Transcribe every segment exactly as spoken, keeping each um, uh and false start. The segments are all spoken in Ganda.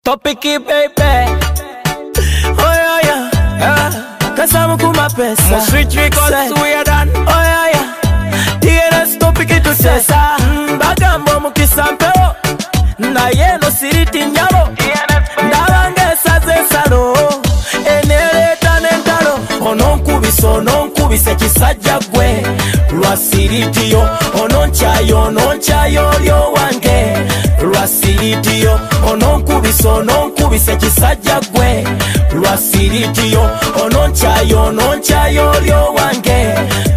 Topic baby. Oh yeah yeah, yeah. Kasamu kuma pesa. Mo switch records we are done. Oh yeah yeah. T N S topic to sesa. Bagambo mukisampeo. Na yeno siriti nyalo. Ndawange sazesalo. Eneleta nentalo. Ononkubisa ononkubisa kisajja gwe. Lwasiritiyo. Ononchayo ononchayo lyo wange. Lwasiritiyo. Ononkubisa ononkubisa kisajja gwe. Lwasiritiyo. Ononchayo ononchayo lyo wange.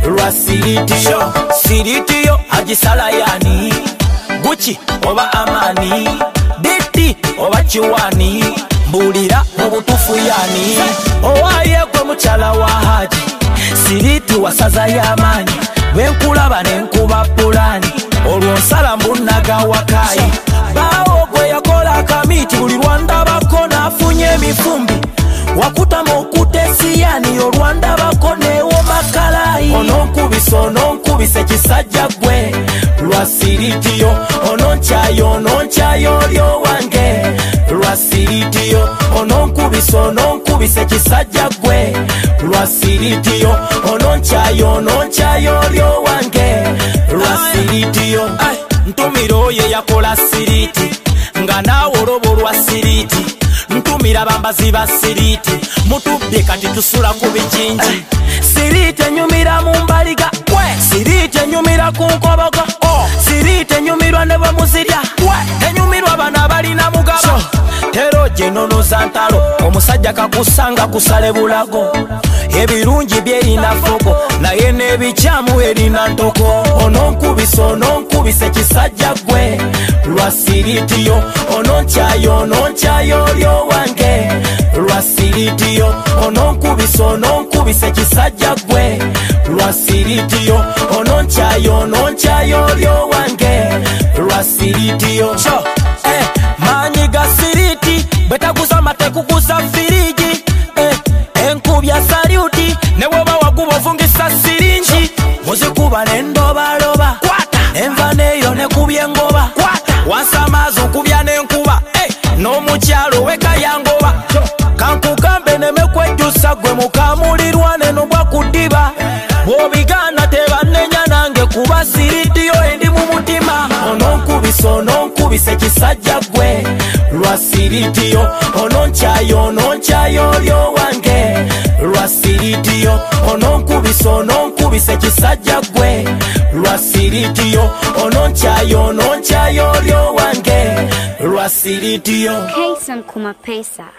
Lwasiritiyo. Siritiyo agisala yani. Gucci oba amani. Diti oba chiwani. Mbulira obutufu yani. Owaye kwe muchala wa haji. Siriti wasaza yamanyi. Wenkulaba nenkuba pulani. Olwonsala mbunaga wakayi. Bawo gwe yakola akamiti. Buli Rwanda bako nafunye emifumbi. Wakuta mokutesi yani. Olwanda bako newo makalayi. Ononkubisa ononkubisa kisajja gwe. Lwasiritiyo. Ononchayo ononchayo lyo wange. Lwasiritiyo. Ononkubisa ononkubisa kisajja gwe. Lwasiritiyo. Ononchayo ononchayo lyo wange. Lwasiritiyo. Ntumira oye yakola siriti. Nga naawe olobo lwa siriti. Ntumira bambazi ba siriti. Mutubye kati tusula ku bijinji. Siriti enyumira mu mbaliga. Siriti enyumira ku nkobogo. Siriti enyumirwa ne bwe muzirya. Enyumirwa bana balina mugaba. Tero jenono zantalo. Omusajja kakusanga kusale bulago. Ebirungi byerina fogo. Naye n'ebikyamu erina ntoko. Ononkubisa ononkubisa kisajja gwe. Lwasiritiyo. Ononchayo ononchayo lyo wange. Lwasiritiyo. Ononkubisa ononkubisa kisajja gwe. Lwasiritiyo. Ononchayo ononchayo lyo wange. Lwasiritiyo. Eh, manyi ga siriti. Betaguza mate kuguza firiji. Eh, enkubya saluti. Newoba waguba ovungisa sirinji. Muzikuba nendobaloba. Enva neyo nekubya engoba. Wansamaza okubya nenkuba. Eh, n'omukyalo weka yangoba. Kankugambe nemekwejjusa gwe mukamulirwa neno bwa kudiba. Bw'obigaana tebanenya nange kuba siritiyo endi mu mutima. Ononkubisa ononkubisa kisajja gwe. Lwasiritiyo. Ononchayo ononchayo lyo wange. Lwasiritiyo. Ononkubisa ononkubisa kisajja gwe. Lwasiritiyo. Ononchayo ononchayo lyo wange. Lwasiritiyo. Kason kuma pesa.